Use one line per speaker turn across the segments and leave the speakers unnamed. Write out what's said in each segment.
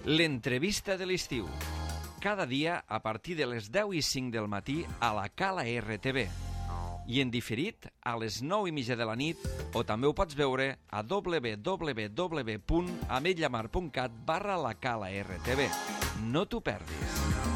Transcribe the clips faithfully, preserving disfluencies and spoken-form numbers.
L'entrevista de l'estiu. Cada dia a partir de les deu i cinc del matí a la Cala R T V. I en diferit a les nou i mitja de la nit, o també ho pots veure a w w w punt ametlla mar punt cat barra la Cala R T V. No t'ho perdis.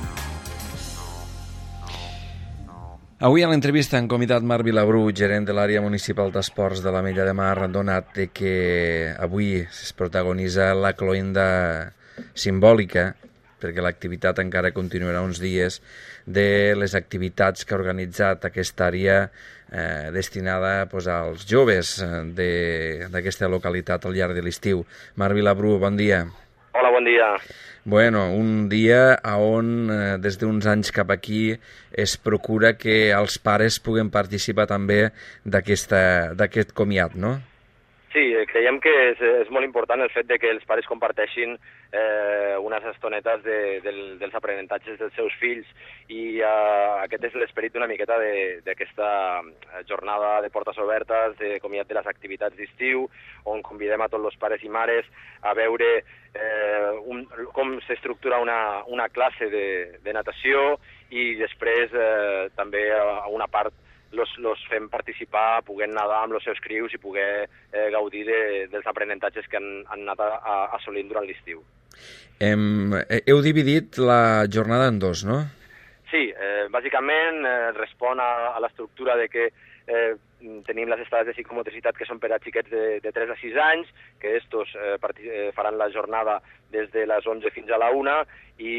Avui a l'entrevista hem convidat Marc Vilabru, gerent de l'àrea municipal d'esports de l'Ametlla de Mar, donat que avui es protagonitza la cloenda simbòlica, perquè l'activitat encara continuarà uns dies, de les activitats que ha organitzat aquesta àrea eh, destinada pues, als joves d'aquesta localitat al llarg de l'estiu. Marc Vilabru, bon dia.
Hola, bon dia.
Bueno, un dia on eh, des d'uns anys cap aquí es procura que els pares puguen participar també d'aquest comiat, no?
Sí, creiem que és, és molt important el fet de que els pares comparteixin eh, unes estonetes de, del, dels aprenentatges dels seus fills i eh, aquest és l'esperit d'una miqueta d'aquesta jornada de portes obertes, de comiat de les activitats d'estiu, on convidem a tots els pares i mares a veure eh, un, com s'estructura una, una classe de, de natació i després eh, també a una part Los, los fem participar, puguem nedar amb els seus crius i poder eh, gaudir de, dels aprenentatges que han, han anat a, a, assolint durant l'estiu.
Hem, heu dividit la jornada en dos, no?
Sí, eh, bàsicament eh, respon a, a l'estructura de que eh, tenim les estades de psicomotricitat que són per a xiquets de, de tres a sis anys, que estos eh, eh, faran la jornada des de les onze fins a la una i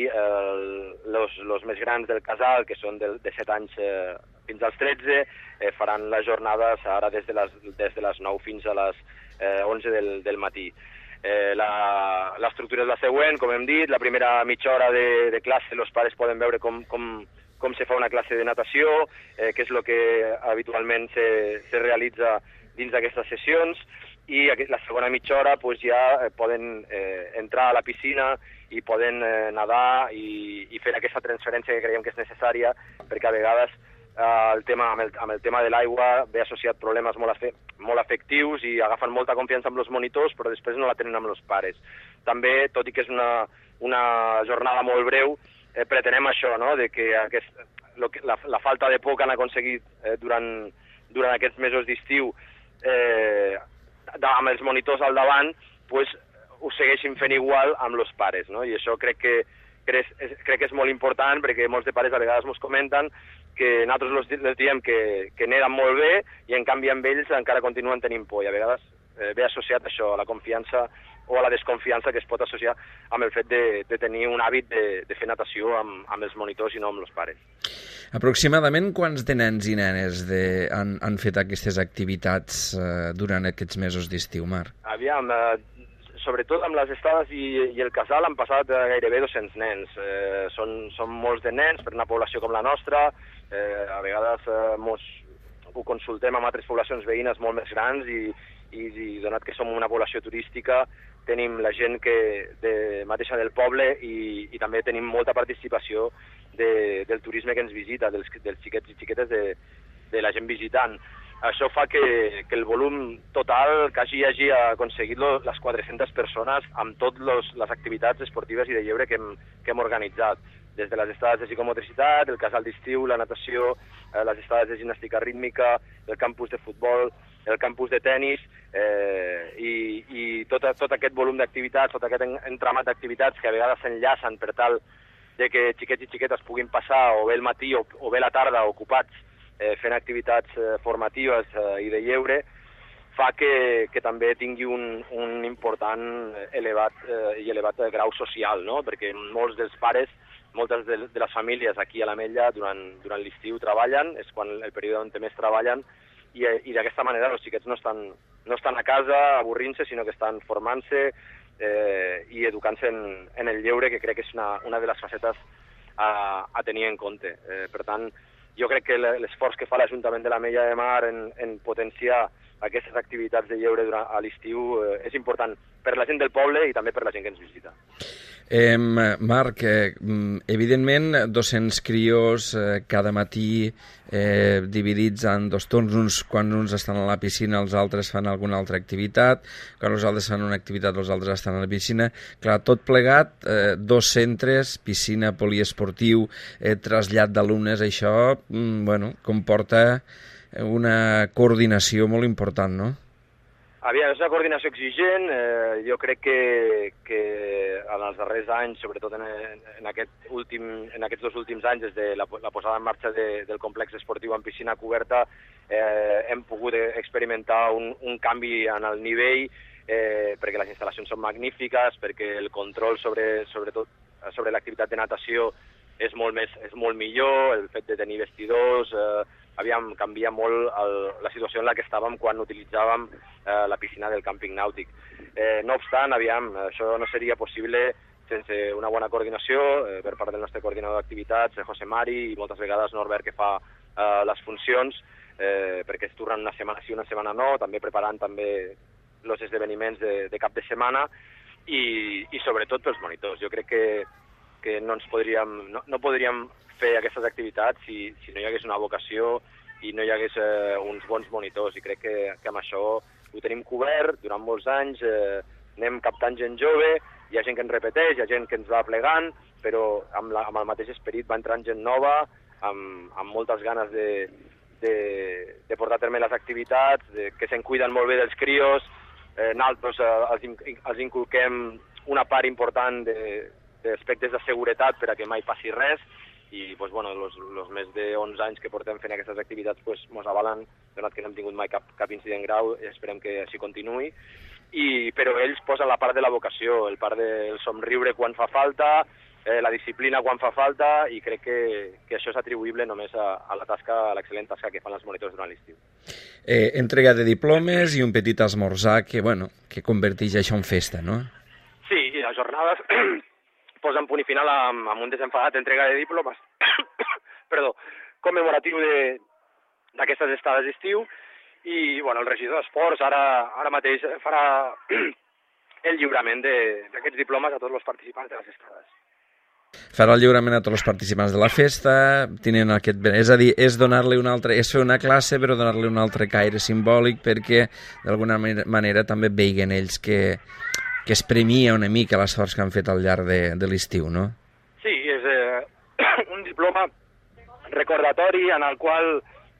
els eh, més grans del casal, que són de, de set anys eh, fins als tretze, eh, faran les jornades ara des de les, des de les nou fins a les eh, onze del, del matí. Eh, l'estructura és la següent, com hem dit, la primera mitja hora de, de classe els pares poden veure com, com, com se fa una classe de natació, eh, que és el que habitualment se, se realitza dins d'aquestes sessions, i la segona mitja hora pues, ja eh, poden eh, entrar a la piscina i poden eh, nedar i, i fer aquesta transferència que creiem que és necessària, perquè a vegades eh, el tema, amb, el, amb el tema de l'aigua ve associat problemes molt, afe, molt afectius i agafen molta confiança amb els monitors, però després no la tenen amb els pares. També, tot i que és una, una jornada molt breu, eh, pretenem això, no? De que, aquest, lo que la, la falta de por que han aconseguit eh, durant, durant aquests mesos d'estiu eh, amb els monitors al davant, pues, ho segueixin fent igual amb els pares, no? I això crec que, crec, crec que és molt important, perquè molts de pares a vegades ens comenten que nosaltres els diem que, que neden molt bé i en canvi amb ells encara continuen tenint por, i a vegades eh, ve associat això, a la confiança o a la desconfiança que es pot associar amb el fet de, de tenir un hàbit de, de fer natació amb, amb els monitors i no amb els pares.
Aproximadament quants de nens i nenes de, han, han fet aquestes activitats eh, durant aquests mesos d'estiu, Marc?
Aviam, eh, sobretot amb les estades i, i el casal han passat eh, gairebé dos-cents nens. Eh, són, són molts de nens per una població com la nostra, eh, a vegades eh, mos, ho consultem amb altres poblacions veïnes molt més grans i, i, i donat que som una població turística tenim la gent que de, mateixa del poble i, i també tenim molta participació de, del turisme que ens visita, dels, dels xiquets i xiquetes de, de la gent visitant. Això fa que, que el volum total quasi hagi aconseguit lo, les quatre-centes persones amb totes les activitats esportives i de lleure que hem, que hem organitzat, des de les estades de psicomotricitat, el casal d'estiu, la natació, eh, les estades de gimnàstica rítmica, el campus de futbol, el campus de tennis, eh, i, i tot, tot aquest volum d'activitats, tot aquest entramat d'activitats que a vegades s'enllacen per tal de que xiquets i xiquetes puguin passar o bé el matí o, o bé la tarda ocupats eh, fent activitats eh, formatives eh, i de lleure, fa que, que també tingui un, un important elevat eh, i elevat grau social, no? Perquè molts dels pares, moltes de, de les famílies aquí a l'Ametlla durant, durant l'estiu treballen, és quan el període on més treballen, i, i d'aquesta manera els xiquets no estan, no estan a casa avorrint-se, sinó que estan formant-se eh, i educant-se en, en el lleure, que crec que és una, una de les facetes a, a tenir en compte. Eh, per tant, jo crec que l'esforç que fa l'Ajuntament de l'Ametlla de Mar en, en potenciar aquestes activitats de lleure durant a l'estiu eh, és important per la gent del poble i també per la gent que ens visita.
Eh, Marc, eh, evidentment dos-cents crios eh, cada matí eh, dividits en dos torns, uns quan uns estan a la piscina, els altres fan alguna altra activitat, quan els altres fan una activitat els altres estan a la piscina. Clar, tot plegat, eh, dos centres, piscina, poliesportiu, eh, trasllat d'alumnes, això mm, bueno, comporta una coordinació molt important, no?
Aviam, és una coordinació exigent. Eh, jo crec que, que en els darrers anys, sobretot en, en, aquest últim, en aquests dos últims anys, des de la, la posada en marxa de, del complex esportiu en piscina coberta, eh, hem pogut experimentar un, un canvi en el nivell, eh, perquè les instal·lacions són magnífiques, perquè el control sobre, sobretot sobre l'activitat de natació és molt, més, és molt millor, el fet de tenir vestidors, eh, aviam, canvia molt el, la situació en la que estàvem quan utilitzàvem eh, la piscina del càmping nàutic. Eh, no obstant, aviam, això no seria possible sense una bona coordinació eh, per part del nostre coordinador d'activitats, José Mari, i moltes vegades Norbert, que fa eh, les funcions, eh, perquè es turnen una setmana sí, una setmana no, també preparant també els esdeveniments de, de cap de setmana, i, i sobretot pels monitors. Jo crec que, que no, ens podríem, no, no podríem fer aquestes activitats si, si no hi hagués una vocació i no hi hagués eh, uns bons monitors, i crec que, que amb això ho tenim cobert durant molts anys, eh, anem captant gent jove, hi ha gent que ens repeteix, hi ha gent que ens va plegant, però amb, la, amb el mateix esperit va entrant gent nova, amb, amb moltes ganes de, de, de portar a terme les activitats, de, que se'n cuiden molt bé dels crios. Eh, nosaltres eh, els, els inculquem una part important d'aspectes de, de seguretat per a que mai passi res, i pues, bueno, los, los més de onze anys que portem fent aquestes activitats pues, mos avalen, donat que no hem tingut mai cap, cap incident grau, i esperem que així continuï. I, però ells posen la part de la vocació, el part del somriure quan fa falta, eh, la disciplina quan fa falta, i crec que, que això és atribuïble només a, a la tasca, a l'excel·lent tasca que fan els monitors durant l'estiu.
Eh, entrega de diplomes i un petit esmorzar que, bueno, que converteix això en festa, no?
Sí, i les jornades posen punt i final amb, amb un desenfadat entrega de diplomes perdó, commemoratiu d'aquestes estades d'estiu, i bueno, el regidor d'Esports ara, ara mateix farà el lliurament d'aquests diplomes a tots els participants de les estades.
Farà el lliurament a tots els participants de la festa, tenen aquest... És a dir, és donar-li una altra... És fer una classe, però donar-li un altre caire simbòlic perquè, d'alguna manera, també veiguen ells que, que es premia una mica l'esforç que han fet al llarg de, de l'estiu, no?
Sí, és eh, un diploma recordatori en el qual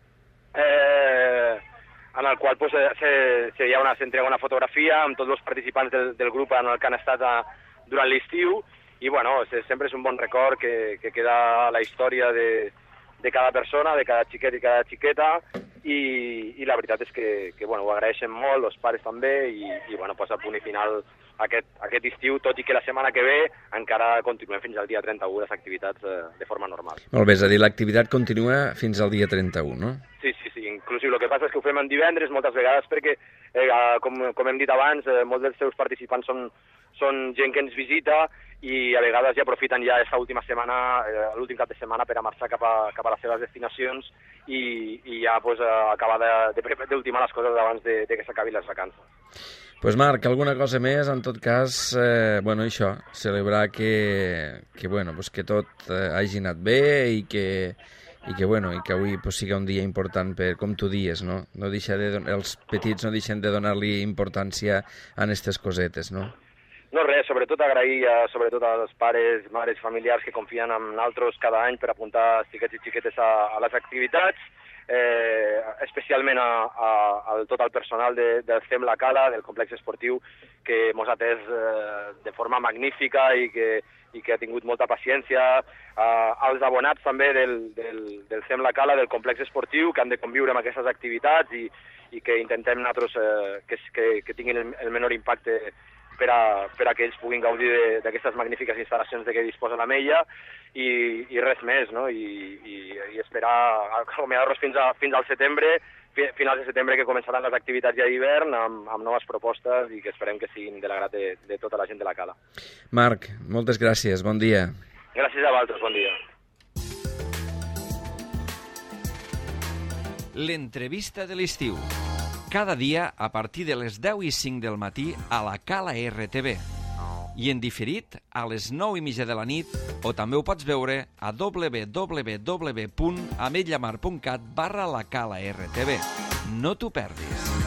eh, en el qual pues, se, se, ha una, s'entrega una fotografia amb tots els participants del, del grup en el que han estat a, durant l'estiu, i bueno, sempre és un bon record que, que queda a la història de, de cada persona, de cada xiquet i cada xiqueta, i, i la veritat és que, que bueno, ho agraeixen molt, els pares també, i, i bueno, posa punt i final aquest, aquest estiu, tot i que la setmana que ve encara continuem fins al dia trenta-u les activitats eh, de forma normal.
Molt bé, és a dir, l'activitat continua fins al dia trenta-u, no?
Sí, sí, sí, inclusive el que passa és que ho fem en divendres moltes vegades perquè, eh, com, com hem dit abans, eh, molts dels seus participants són, són gent que ens visita, i a vegades ja aprofiten ja aquesta última setmana, eh, l'últim cap de setmana, per a marxar cap a, cap a les seves destinacions i, i ja pues, acabar d'ultimar les coses abans de, de que s'acabin les vacances.
Pues Marc, alguna cosa més? En tot cas, eh, bueno, això, celebrar que, que, bueno, pues que tot eh, hagi anat bé i que, i que, bueno, i que avui pues, sigui un dia important per, com tu dies, no? No deixa de, els petits no deixen de donar-li importància a aquestes cosetes, no?
No res, sobretot agrair a, sobretot als pares, mares, familiars que confien en nosaltres cada any per apuntar xiquets i xiquetes a, a les activitats, eh, especialment a, a, a tot el personal de, del C E M La Cala, del complex esportiu, que mos ha atès eh, de forma magnífica i que, i que ha tingut molta paciència, eh, als abonats també del, del, del C E M La Cala, del complex esportiu, que han de conviure amb aquestes activitats i, i que intentem nosaltres eh, que, que, que tinguin el, el menor impacte per a, per a que ells puguin gaudir d'aquestes magnífiques instal·lacions de què disposa la Mella, i, i res més, no? I, i, i esperar acomiadar-nos fins, a, fins al setembre, finals de setembre, que començaran les activitats ja d'hivern amb, amb noves propostes i que esperem que siguin de l'agrat de, de tota la gent de la Cala.
Marc, moltes gràcies, bon dia.
Gràcies a vosaltres, bon dia.
L'entrevista de l'estiu.
cada dia a partir de les deu i cinc del matí a la Cala R T V. I en diferit a les nou i mitja de la nit, o també ho pots veure a w w w punt ametlla mar punt cat barra la Cala R T V. No t'ho perdis.